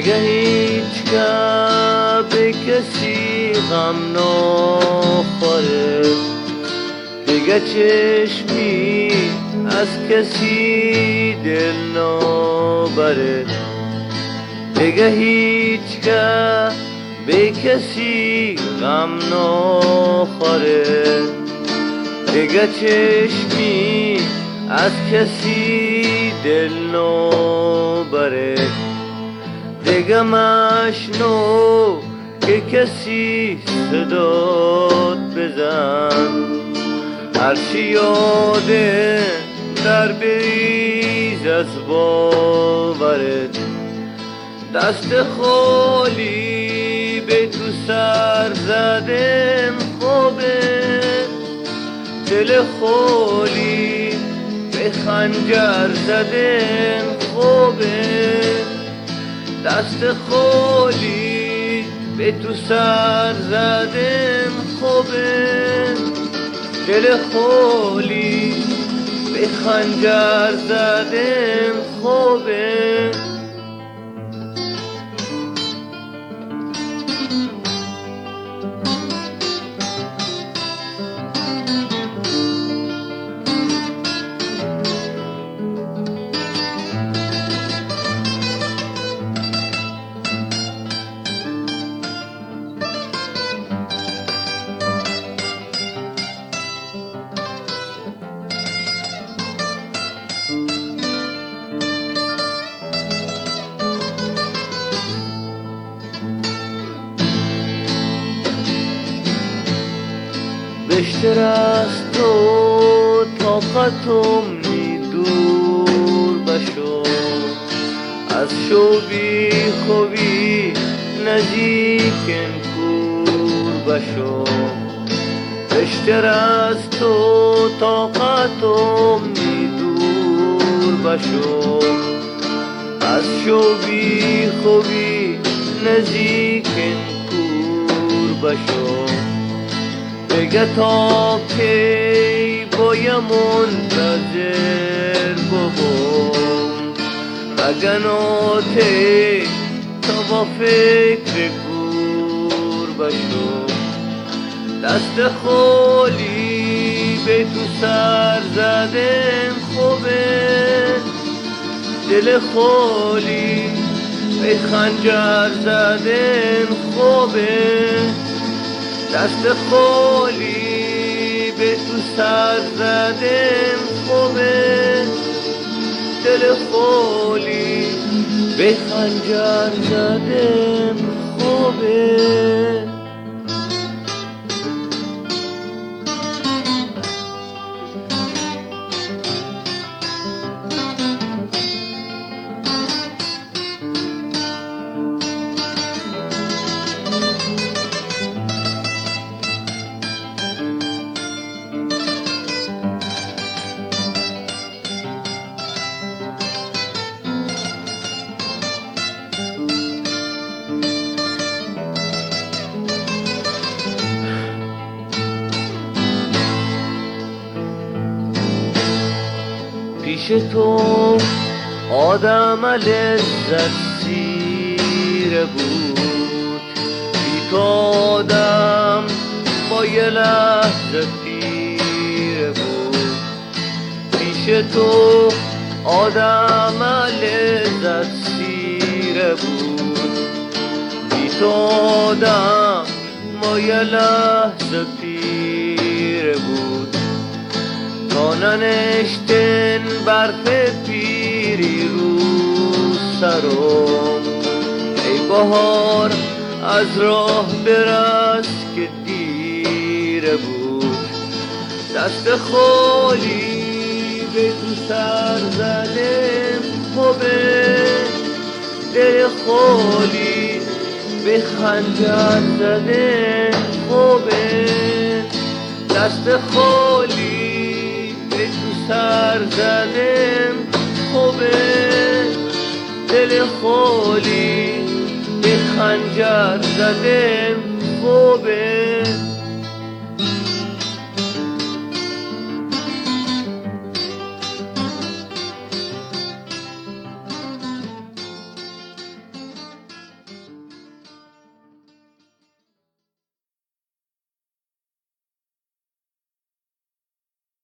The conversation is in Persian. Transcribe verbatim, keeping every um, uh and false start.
دیگه هیچ که به کسی غم نخوره، دیگه چشمی از کسی دل نبره، دیگه هیچ که به کسی غم نخوره، دیگه چشمی از کسی دل نبره، دیگه مشنو که کسی صدات بزن، هرچی یاده در بریز از باورت، دست خالی به تو سر زدن خوبه، دل خالی به خنجر زدن خوبه، دست خالی به تو سر زدن خوبه، دل خالی به خنجر زدن خوبه. بیشتر از تو طاقتم نی دور بشو، از شو بی خوبی نزدیکن کور بشو، بیشتر از تو طاقتم نی دور بشو، از شو بی خوبی نزدیکن کور بشو، دیگه تا کی باید منتظر ببم، بگناته تا با فکر گور بشو، دست خالی به تو سر زدن خوبه، دل خالی به خنجر زدن خوبه، دست خالی به تو سر زدن خوبه، دل خالی به خنجر زدن خوبه. پیش تو آدم لذت سیر بود، بی تو آدم با یه لحظه پیر بود، پیش تو آدم لذت سیر بود، بی تو آدم با یه لحظه پیر بود، تا ننشتن برف پیری رو سرم، ای بهار از راه برس که دیر بود، دست خالی به تو سر زدم خوبه، دل خالی به خنجر زدم خوبه، دست خالی به تو سر زدم خوبه، دل خالی به خنجر زدم خوبه.